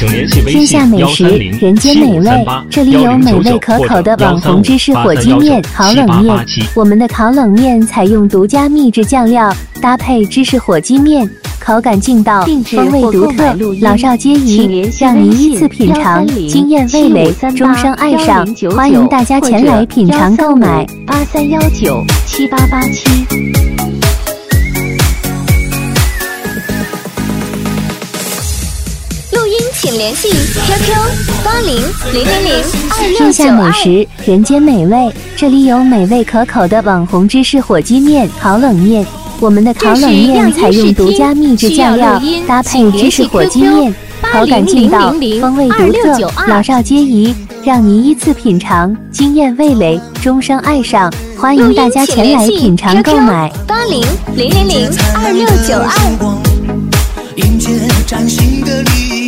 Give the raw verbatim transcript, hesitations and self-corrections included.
请联系微天下信幺美食， 三零人间七美味五三八， 这里有美味可口的网红芝士火鸡面、烤冷面。我们的烤冷面采用独家秘制酱料，搭配芝士火鸡面，口感劲道，风味独特，老少皆宜，让您依次品尝，惊艳味蕾，终生爱上。欢迎大家前来品尝购买。 八三幺九七八八七。 录音请联系 Q Q 八零零零零二六天九二。 下美食，人间美味，这里有美味可口的网红芝士火鸡面、烤冷面。我们的烤冷面采用独家秘制酱料，搭配芝士火鸡面，口感劲道，风味独特，老少皆宜，让您依次品尝，惊艳味蕾，终生爱上。欢迎大家前来品尝购买。 八零零零零二六九二。 迎接崭新的力